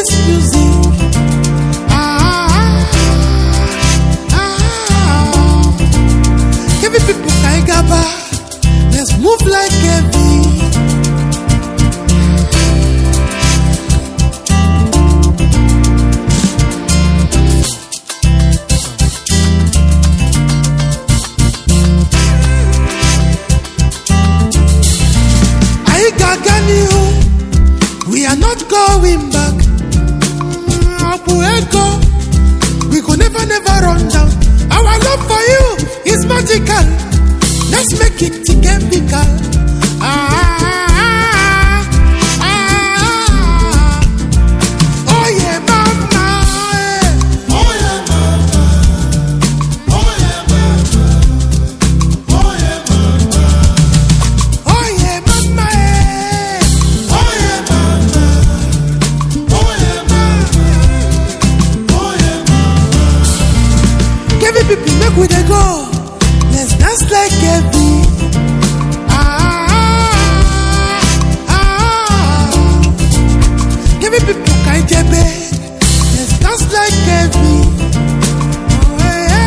this music. Heavy people kaigaba, let's move like heavy. We are not going back. We could never run down. Our love for you is magical. Let's make it chemical. Oh yeah, mama. Oh yeah, mama. Oh yeah, mama. Oh yeah, mama. Oh yeah, mama. Oh yeah, mama. Oh yeah, mama. Oh yeah, mama. Give it people, make we dey go. Let's dance like heavy. Give it people, kaijebe. Let's dance like heavy. Oh,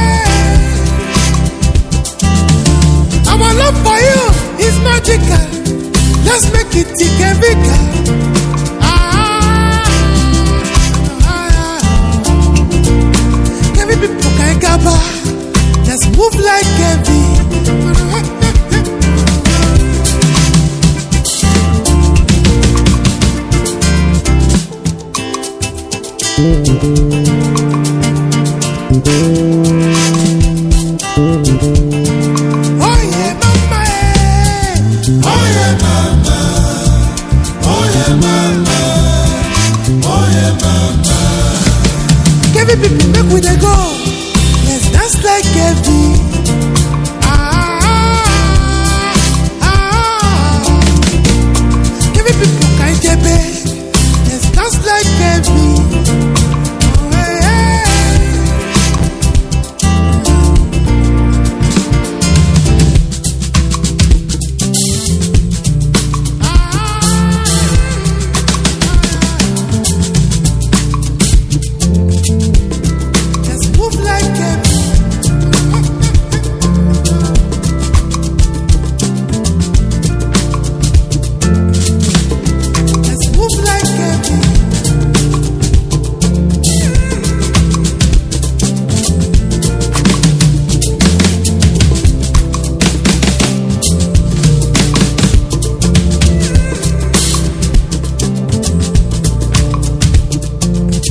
yeah. Our love for you is magical. Let's make it chemical. Give it people, kaigaba. Let's move like heavy. Oh yeah, mama. Oh yeah, mama. Oh yeah, mama. Oh yeah, mama. Give it people, make we dey go.